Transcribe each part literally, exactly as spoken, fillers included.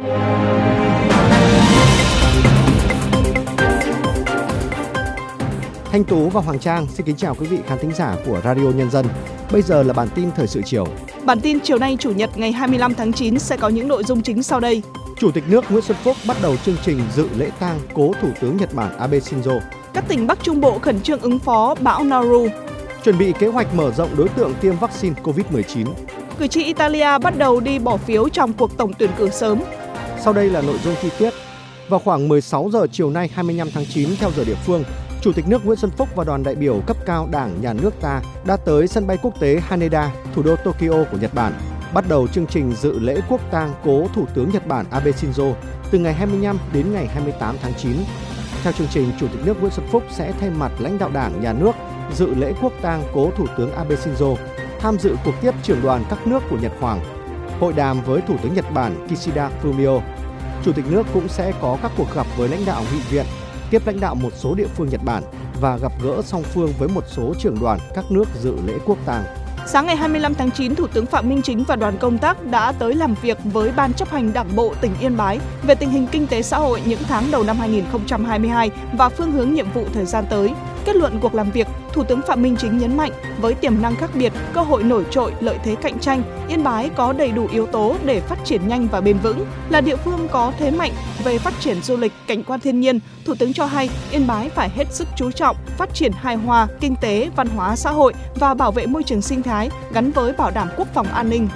Thanh Tú và Hoàng Trang xin kính chào quý vị khán thính giả của Radio Nhân dân. Bây giờ là bản tin thời sự chiều. Bản tin chiều nay Chủ nhật ngày hai mươi lăm tháng chín sẽ có những nội dung chính sau đây. Chủ tịch nước Nguyễn Xuân Phúc bắt đầu chương trình dự lễ tang cố Thủ tướng Nhật Bản Abe Shinzo. Các tỉnh Bắc Trung Bộ khẩn trương ứng phó bão Noru. Chuẩn bị kế hoạch mở rộng đối tượng tiêm vaccine covid mười chín. Cử tri Italia bắt đầu đi bỏ phiếu trong cuộc tổng tuyển cử sớm. Sau đây là nội dung chi tiết. Vào khoảng mười sáu giờ chiều nay hai mươi lăm tháng chín theo giờ địa phương, Chủ tịch nước Nguyễn Xuân Phúc và đoàn đại biểu cấp cao Đảng, Nhà nước ta đã tới sân bay quốc tế Haneda, thủ đô Tokyo của Nhật Bản, bắt đầu chương trình dự lễ quốc tang cố Thủ tướng Nhật Bản Abe Shinzo từ ngày hai mươi lăm đến ngày hai mươi tám tháng chín. Theo chương trình, Chủ tịch nước Nguyễn Xuân Phúc sẽ thay mặt lãnh đạo Đảng, Nhà nước dự lễ quốc tang cố Thủ tướng Abe Shinzo, tham dự cuộc tiếp trưởng đoàn các nước của Nhật Hoàng, hội đàm với Thủ tướng Nhật Bản Kishida Fumio. Chủ tịch nước cũng sẽ có các cuộc gặp với lãnh đạo nghị viện, tiếp lãnh đạo một số địa phương Nhật Bản và gặp gỡ song phương với một số trưởng đoàn các nước dự lễ quốc tang. Sáng ngày hai mươi lăm tháng chín, Thủ tướng Phạm Minh Chính và đoàn công tác đã tới làm việc với Ban chấp hành Đảng bộ tỉnh Yên Bái về tình hình kinh tế xã hội những tháng đầu năm hai nghìn không trăm hai mươi hai và phương hướng nhiệm vụ thời gian tới. Kết luận cuộc làm việc, Thủ tướng Phạm Minh Chính nhấn mạnh với tiềm năng khác biệt, cơ hội nổi trội, lợi thế cạnh tranh, Yên Bái có đầy đủ yếu tố để phát triển nhanh và bền vững, là địa phương có thế mạnh về phát triển du lịch, cảnh quan thiên nhiên. Thủ tướng cho hay Yên Bái phải hết sức chú trọng phát triển hài hòa kinh tế, văn hóa, xã hội và bảo vệ môi trường sinh thái gắn với bảo đảm quốc phòng an ninh.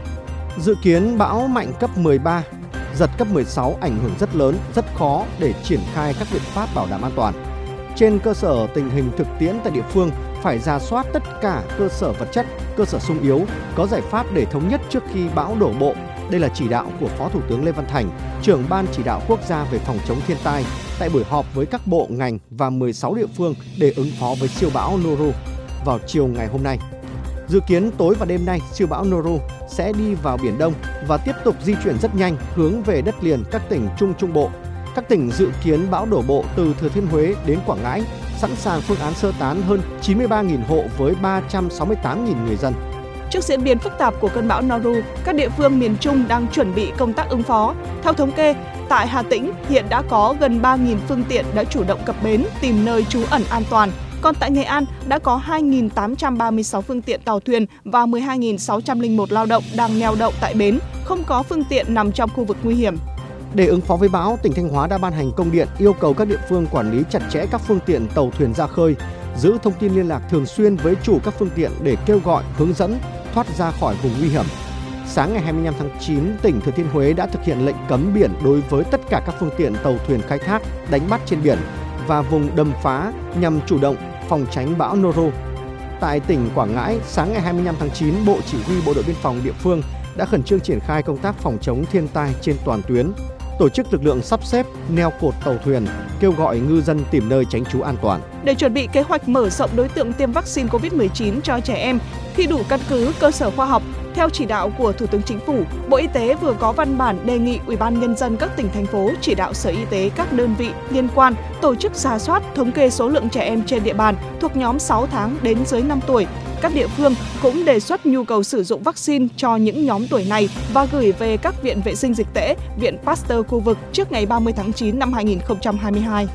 Dự kiến bão mạnh cấp mười ba, giật cấp mười sáu ảnh hưởng rất lớn, rất khó để triển khai các biện pháp bảo đảm an toàn. Trên cơ sở tình hình thực tiễn tại địa phương, phải rà soát tất cả cơ sở vật chất, cơ sở sung yếu, có giải pháp để thống nhất trước khi bão đổ bộ. Đây là chỉ đạo của Phó Thủ tướng Lê Văn Thành, trưởng Ban Chỉ đạo Quốc gia về phòng chống thiên tai, tại buổi họp với các bộ, ngành và mười sáu địa phương để ứng phó với siêu bão Noru vào chiều ngày hôm nay. Dự kiến tối và đêm nay, siêu bão Noru sẽ đi vào Biển Đông và tiếp tục di chuyển rất nhanh hướng về đất liền các tỉnh Trung Trung Bộ. Các tỉnh dự kiến bão đổ bộ từ Thừa Thiên Huế đến Quảng Ngãi, sẵn sàng phương án sơ tán hơn chín mươi ba nghìn hộ với ba trăm sáu mươi tám nghìn người dân. Trước diễn biến phức tạp của cơn bão Noru, các địa phương miền Trung đang chuẩn bị công tác ứng phó. Theo thống kê, tại Hà Tĩnh hiện đã có gần ba nghìn phương tiện đã chủ động cập bến tìm nơi trú ẩn an toàn. Còn tại Nghệ An đã có hai nghìn tám trăm ba mươi sáu phương tiện tàu thuyền và mười hai nghìn sáu trăm lẻ một lao động đang neo đậu tại bến, không có phương tiện nằm trong khu vực nguy hiểm. Để ứng phó với bão, tỉnh Thanh Hóa đã ban hành công điện yêu cầu các địa phương quản lý chặt chẽ các phương tiện tàu thuyền ra khơi, giữ thông tin liên lạc thường xuyên với chủ các phương tiện để kêu gọi, hướng dẫn, thoát ra khỏi vùng nguy hiểm. Sáng ngày hai mươi lăm tháng chín, tỉnh Thừa Thiên Huế đã thực hiện lệnh cấm biển đối với tất cả các phương tiện tàu thuyền khai thác, đánh bắt trên biển và vùng đầm phá nhằm chủ động phòng tránh bão Noru. Tại tỉnh Quảng Ngãi, sáng ngày hai mươi lăm tháng chín, Bộ Chỉ huy Bộ đội Biên phòng địa phương đã khẩn trương triển khai công tác phòng chống thiên tai trên toàn tuyến, tổ chức lực lượng sắp xếp, neo cột tàu thuyền, kêu gọi ngư dân tìm nơi tránh trú an toàn. Để chuẩn bị kế hoạch mở rộng đối tượng tiêm vaccine covid mười chín cho trẻ em khi đủ căn cứ cơ sở khoa học, theo chỉ đạo của Thủ tướng Chính phủ, Bộ Y tế vừa có văn bản đề nghị Ủy ban Nhân dân các tỉnh, thành phố chỉ đạo Sở Y tế các đơn vị liên quan tổ chức rà soát, thống kê số lượng trẻ em trên địa bàn thuộc nhóm sáu tháng đến dưới năm tuổi. Các địa phương cũng đề xuất nhu cầu sử dụng vaccine cho những nhóm tuổi này và gửi về các viện vệ sinh dịch tễ, viện Pasteur khu vực trước ngày ba mươi tháng chín năm hai nghìn không trăm hai mươi hai.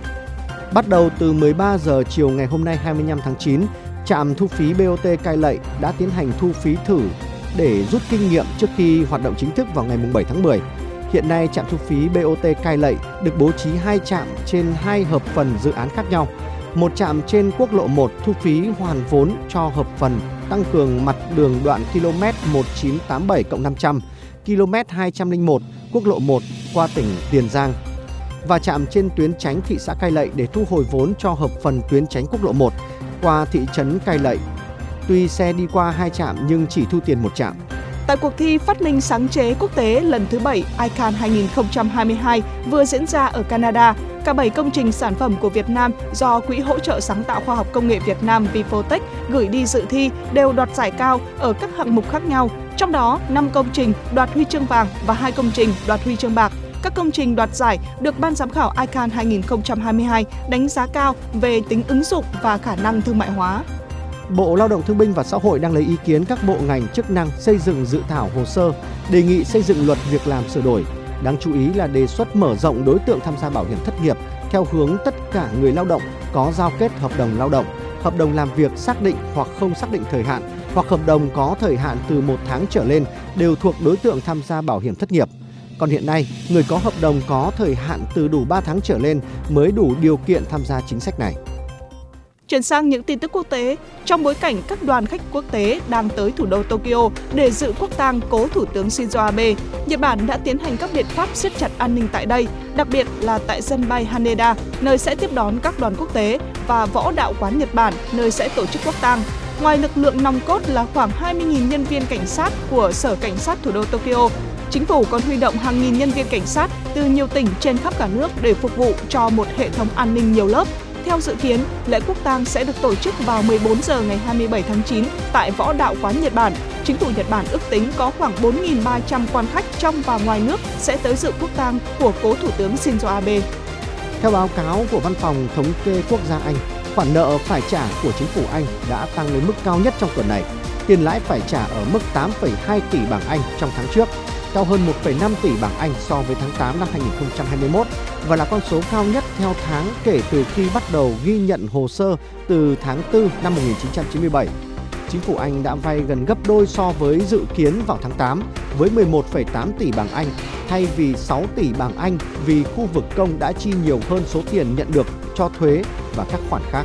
Bắt đầu từ mười ba giờ chiều ngày hôm nay hai mươi lăm tháng chín, trạm thu phí bê o tê Cai Lậy đã tiến hành thu phí thử để rút kinh nghiệm trước khi hoạt động chính thức vào ngày bảy tháng mười. Hiện nay, trạm thu phí bê o tê Cai Lậy được bố trí hai trạm trên hai hợp phần dự án khác nhau. Một trạm trên quốc lộ một thu phí hoàn vốn cho hợp phần tăng cường mặt đường đoạn km một chín tám bảy cộng năm trăm, km hai trăm lẻ một quốc lộ một qua tỉnh Tiền Giang và trạm trên tuyến chánh thị xã Cai Lậy để thu hồi vốn cho hợp phần tuyến chánh quốc lộ một qua thị trấn Cai Lậy. Tuy xe đi qua hai trạm nhưng chỉ thu tiền một trạm. Tại cuộc thi phát minh sáng chế quốc tế lần thứ bảy i can hai nghìn không trăm hai mươi hai vừa diễn ra ở Canada, cả bảy công trình sản phẩm của Việt Nam do Quỹ hỗ trợ sáng tạo khoa học công nghệ Việt Nam Vifotech gửi đi dự thi đều đoạt giải cao ở các hạng mục khác nhau. Trong đó, năm công trình đoạt huy chương vàng và hai công trình đoạt huy chương bạc. Các công trình đoạt giải được Ban giám khảo i can hai nghìn không trăm hai mươi hai đánh giá cao về tính ứng dụng và khả năng thương mại hóa. Bộ Lao động Thương binh và Xã hội đang lấy ý kiến các bộ ngành chức năng xây dựng dự thảo hồ sơ đề nghị xây dựng luật việc làm sửa đổi. Đáng chú ý là đề xuất mở rộng đối tượng tham gia bảo hiểm thất nghiệp theo hướng tất cả người lao động có giao kết hợp đồng lao động, hợp đồng làm việc xác định hoặc không xác định thời hạn, hoặc hợp đồng có thời hạn từ một tháng trở lên đều thuộc đối tượng tham gia bảo hiểm thất nghiệp. Còn hiện nay, người có hợp đồng có thời hạn từ đủ ba tháng trở lên mới đủ điều kiện tham gia chính sách này. Chuyển sang những tin tức quốc tế, trong bối cảnh các đoàn khách quốc tế đang tới thủ đô Tokyo để dự quốc tang cố Thủ tướng Shinzo Abe, Nhật Bản đã tiến hành các biện pháp siết chặt an ninh tại đây, đặc biệt là tại sân bay Haneda, nơi sẽ tiếp đón các đoàn quốc tế, và Võ Đạo quán Nhật Bản, nơi sẽ tổ chức quốc tang. Ngoài lực lượng nòng cốt là khoảng hai mươi nghìn nhân viên cảnh sát của Sở Cảnh sát thủ đô Tokyo, chính phủ còn huy động hàng nghìn nhân viên cảnh sát từ nhiều tỉnh trên khắp cả nước để phục vụ cho một hệ thống an ninh nhiều lớp. Theo dự kiến, lễ quốc tang sẽ được tổ chức vào mười bốn giờ ngày hai mươi bảy tháng chín tại Võ Đạo quán Nhật Bản. Chính phủ Nhật Bản ước tính có khoảng bốn nghìn ba trăm quan khách trong và ngoài nước sẽ tới dự quốc tang của cố Thủ tướng Shinzo Abe. Theo báo cáo của Văn phòng Thống kê Quốc gia Anh, khoản nợ phải trả của chính phủ Anh đã tăng lên mức cao nhất trong tuần này. Tiền lãi phải trả ở mức tám phẩy hai tỷ bảng Anh trong tháng trước, cao hơn một phẩy năm tỷ bảng Anh so với tháng tám năm hai nghìn không trăm hai mươi mốt và là con số cao nhất theo tháng kể từ khi bắt đầu ghi nhận hồ sơ từ tháng tư năm một nghìn chín trăm chín mươi bảy. Chính phủ Anh đã vay gần gấp đôi so với dự kiến vào tháng tám với mười một phẩy tám tỷ bảng Anh thay vì sáu tỷ bảng Anh, vì khu vực công đã chi nhiều hơn số tiền nhận được cho thuế và các khoản khác.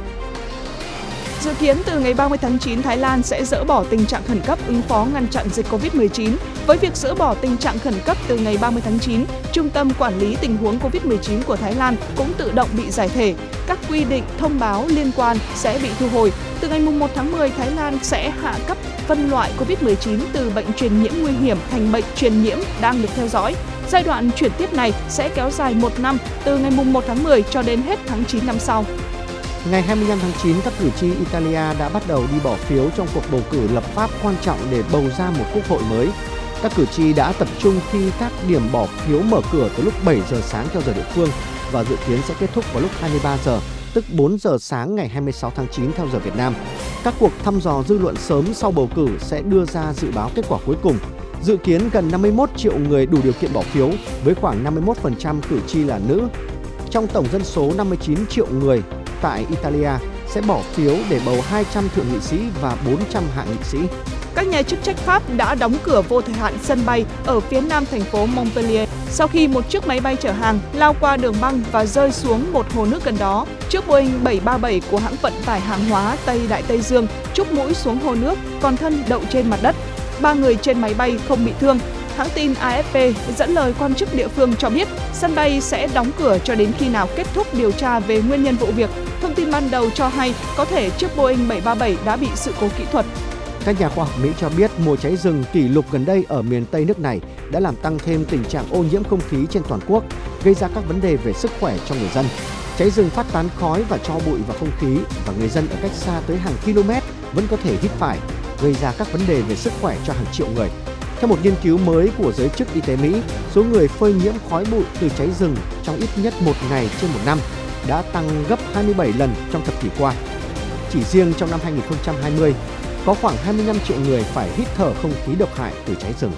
Dự kiến từ ngày ba mươi tháng chín, Thái Lan sẽ dỡ bỏ tình trạng khẩn cấp ứng phó ngăn chặn dịch covid mười chín. Với việc dỡ bỏ tình trạng khẩn cấp từ ngày ba mươi tháng chín, Trung tâm Quản lý Tình huống covid mười chín của Thái Lan cũng tự động bị giải thể. Các quy định thông báo liên quan sẽ bị thu hồi. Từ ngày một tháng mười, Thái Lan sẽ hạ cấp phân loại covid mười chín từ bệnh truyền nhiễm nguy hiểm thành bệnh truyền nhiễm đang được theo dõi. Giai đoạn chuyển tiếp này sẽ kéo dài một năm, từ ngày một tháng mười cho đến hết tháng chín năm sau. Ngày hai mươi lăm tháng chín, các cử tri Italia đã bắt đầu đi bỏ phiếu trong cuộc bầu cử lập pháp quan trọng để bầu ra một quốc hội mới. Các cử tri đã tập trung khi các điểm bỏ phiếu mở cửa từ lúc bảy giờ sáng theo giờ địa phương và dự kiến sẽ kết thúc vào lúc hai mươi ba giờ, tức bốn giờ sáng ngày hai mươi sáu tháng chín theo giờ Việt Nam. Các cuộc thăm dò dư luận sớm sau bầu cử sẽ đưa ra dự báo kết quả cuối cùng. Dự kiến gần năm mươi mốt triệu người đủ điều kiện bỏ phiếu, với khoảng năm mươi mốt phần trăm cử tri là nữ. Trong tổng dân số năm mươi chín triệu người tại Italia sẽ bỏ phiếu để bầu hai trăm thượng nghị sĩ và bốn trăm hạ nghị sĩ. Các nhà chức trách Pháp đã đóng cửa vô thời hạn sân bay ở phía nam thành phố Montpellier sau khi một chiếc máy bay chở hàng lao qua đường băng và rơi xuống một hồ nước gần đó. Chiếc Boeing bảy ba bảy của hãng vận tải hàng hóa Tây Đại Tây Dương trúc mũi xuống hồ nước, còn thân đậu trên mặt đất. Ba người trên máy bay không bị thương. Hãng tin a ép pê dẫn lời quan chức địa phương cho biết sân bay sẽ đóng cửa cho đến khi nào kết thúc điều tra về nguyên nhân vụ việc. Thông tin ban đầu cho hay có thể chiếc Boeing bảy ba bảy đã bị sự cố kỹ thuật. Các nhà khoa học Mỹ cho biết mùa cháy rừng kỷ lục gần đây ở miền Tây nước này đã làm tăng thêm tình trạng ô nhiễm không khí trên toàn quốc, gây ra các vấn đề về sức khỏe cho người dân. Cháy rừng phát tán khói và tro bụi vào không khí và người dân ở cách xa tới hàng km vẫn có thể hít phải, gây ra các vấn đề về sức khỏe cho hàng triệu người. Theo một nghiên cứu mới của giới chức y tế Mỹ, số người phơi nhiễm khói bụi từ cháy rừng trong ít nhất một ngày trên một năm đã tăng gấp hai mươi bảy lần trong thập kỷ qua. Chỉ riêng trong năm hai nghìn không trăm hai mươi, có khoảng hai mươi lăm triệu người phải hít thở không khí độc hại từ cháy rừng.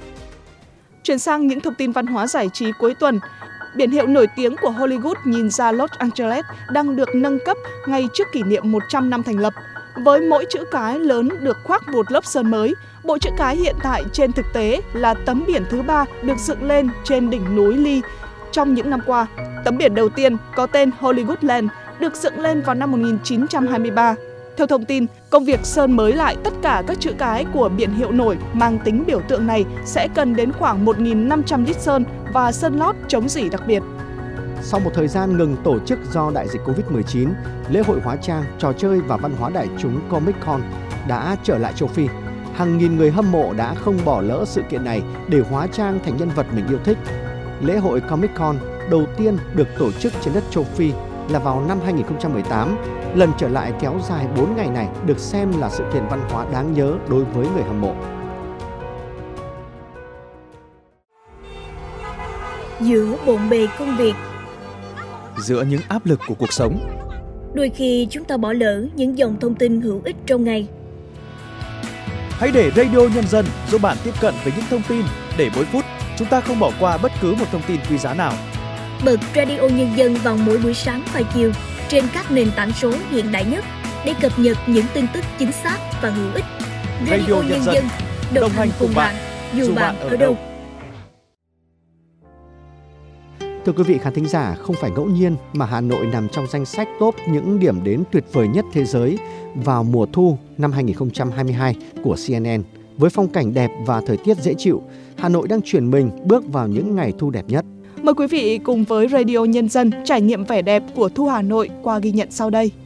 Chuyển sang những thông tin văn hóa giải trí cuối tuần. Biển hiệu nổi tiếng của Hollywood nhìn ra Los Angeles đang được nâng cấp ngay trước kỷ niệm một trăm năm thành lập. Với mỗi chữ cái lớn được khoác một lớp sơn mới, bộ chữ cái hiện tại trên thực tế là tấm biển thứ ba được dựng lên trên đỉnh núi Lee trong những năm qua. Tấm biển đầu tiên có tên Hollywoodland được dựng lên vào năm một nghìn chín trăm hai mươi ba. Theo thông tin, công việc sơn mới lại tất cả các chữ cái của biển hiệu nổi mang tính biểu tượng này sẽ cần đến khoảng một nghìn năm trăm lít sơn và sơn lót chống rỉ đặc biệt. Sau một thời gian ngừng tổ chức do đại dịch covid mười chín, lễ hội hóa trang, trò chơi và văn hóa đại chúng Comic-Con đã trở lại châu Phi. Hàng nghìn người hâm mộ đã không bỏ lỡ sự kiện này để hóa trang thành nhân vật mình yêu thích. Lễ hội Comic-Con đầu tiên được tổ chức trên đất châu Phi là vào năm hai nghìn không trăm mười tám. Lần trở lại kéo dài bốn ngày này được xem là sự kiện văn hóa đáng nhớ đối với người hâm mộ. Giữa bộn bề công việc, giữa những áp lực của cuộc sống, đôi khi chúng ta bỏ lỡ những dòng thông tin hữu ích trong ngày. Hãy để Radio Nhân dân giúp bạn tiếp cận với những thông tin để mỗi phút chúng ta không bỏ qua bất cứ một thông tin quý giá nào. Bật Radio Nhân dân vào mỗi buổi sáng và chiều trên các nền tảng số hiện đại nhất để cập nhật những tin tức chính xác và hữu ích. Radio, Radio Nhân dân, đồng, đồng hành cùng bạn, dù bạn ở đâu. Thưa quý vị khán thính giả, không phải ngẫu nhiên mà Hà Nội nằm trong danh sách top những điểm đến tuyệt vời nhất thế giới vào mùa thu năm hai không hai hai của xê en en. Với phong cảnh đẹp và thời tiết dễ chịu, Hà Nội đang chuyển mình bước vào những ngày thu đẹp nhất. Mời quý vị cùng với Radio Nhân dân trải nghiệm vẻ đẹp của thu Hà Nội qua ghi nhận sau đây.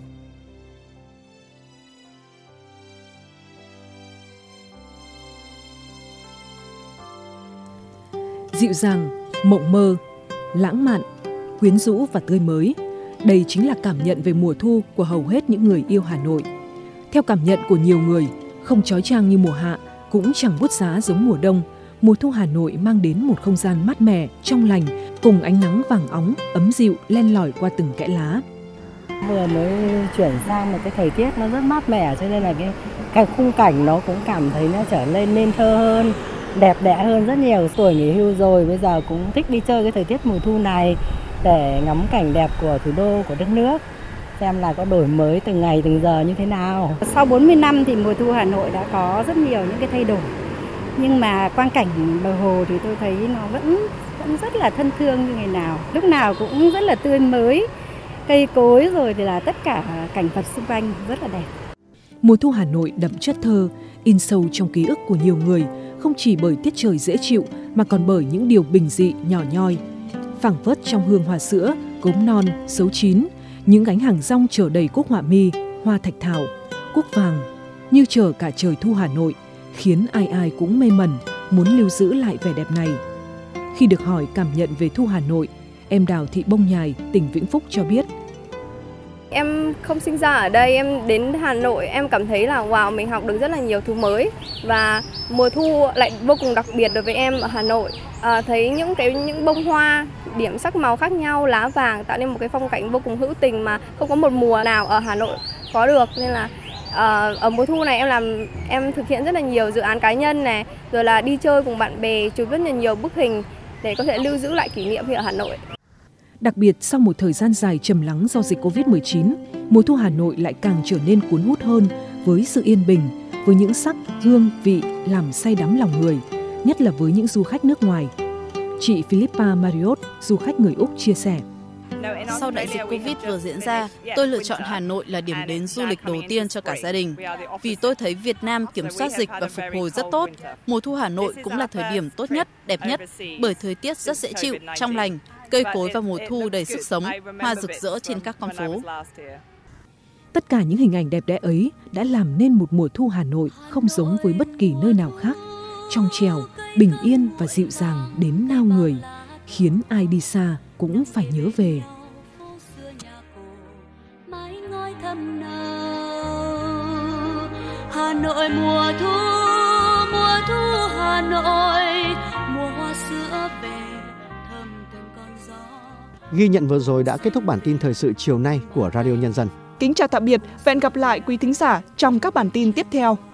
Dịu dàng, mộng mơ, lãng mạn, quyến rũ và tươi mới. Đây chính là cảm nhận về mùa thu của hầu hết những người yêu Hà Nội. Theo cảm nhận của nhiều người, không chói chang như mùa hạ, cũng chẳng bút giá giống mùa đông. Mùa thu Hà Nội mang đến một không gian mát mẻ, trong lành, cùng ánh nắng vàng óng, ấm dịu len lỏi qua từng kẽ lá. Vừa mới chuyển sang một cái thời tiết nó rất mát mẻ, cho nên là cái, cái khung cảnh nó cũng cảm thấy nó trở nên nên thơ hơn, đẹp đẽ hơn rất nhiều. Tuổi nghỉ hưu rồi, bây giờ cũng thích đi chơi cái thời tiết mùa thu này để ngắm cảnh đẹp của thủ đô, của đất nước, xem là có đổi mới từng ngày từng giờ như thế nào. Sau bốn mươi năm thì mùa thu Hà Nội đã có rất nhiều những cái thay đổi. Nhưng mà quang cảnh bờ hồ thì tôi thấy nó vẫn vẫn rất là thân thương như ngày nào. Lúc nào cũng rất là tươi mới, cây cối rồi thì là tất cả cảnh vật xung quanh rất là đẹp. Mùa thu Hà Nội đậm chất thơ, in sâu trong ký ức của nhiều người, không chỉ bởi tiết trời dễ chịu mà còn bởi những điều bình dị nhỏ nhoi. Phảng phất trong hương hoa sữa, cốm non, sấu chín, những gánh hàng rong chở đầy cúc họa mi, hoa thạch thảo, cúc vàng, như chở cả trời thu Hà Nội, khiến ai ai cũng mê mẩn, muốn lưu giữ lại vẻ đẹp này. Khi được hỏi cảm nhận về thu Hà Nội, em Đào Thị Bông Nhài, tỉnh Vĩnh Phúc cho biết. Em không sinh ra ở đây, em đến Hà Nội, em cảm thấy là wow, mình học được rất là nhiều thứ mới. Và mùa thu lại vô cùng đặc biệt đối với em ở Hà Nội. À, thấy những cái những bông hoa, điểm sắc màu khác nhau, lá vàng tạo nên một cái phong cảnh vô cùng hữu tình mà không có một mùa nào ở Hà Nội có được. Nên là à, ở mùa thu này em làm em thực hiện rất là nhiều dự án cá nhân này, rồi là đi chơi cùng bạn bè, chụp rất là nhiều bức hình để có thể lưu giữ lại kỷ niệm khi ở Hà Nội. Đặc biệt sau một thời gian dài trầm lắng do dịch covid mười chín, mùa thu Hà Nội lại càng trở nên cuốn hút hơn với sự yên bình, với những sắc, hương, vị làm say đắm lòng người, nhất là với những du khách nước ngoài. Chị Philippa Marriott, du khách người Úc chia sẻ. Sau đại dịch Covid vừa diễn ra, tôi lựa chọn Hà Nội là điểm đến du lịch đầu tiên cho cả gia đình. Vì tôi thấy Việt Nam kiểm soát dịch và phục hồi rất tốt. Mùa thu Hà Nội cũng là thời điểm tốt nhất, đẹp nhất, bởi thời tiết rất dễ chịu, trong lành, cây cối vào mùa thu đầy sức sống, hoa rực rỡ trên các con phố. Tất cả những hình ảnh đẹp đẽ ấy đã làm nên một mùa thu Hà Nội không giống với bất kỳ nơi nào khác. Trong trèo, bình yên và dịu dàng đến nao người, khiến ai đi xa cũng phải nhớ về. Hà Nội mùa thu, mùa thu Hà Nội, mùa hoa sữa về thơm từng con gió. Ghi nhận vừa rồi đã kết thúc bản tin thời sự chiều nay của Radio Nhân dân. Kính chào tạm biệt và hẹn gặp lại quý thính giả trong các bản tin tiếp theo.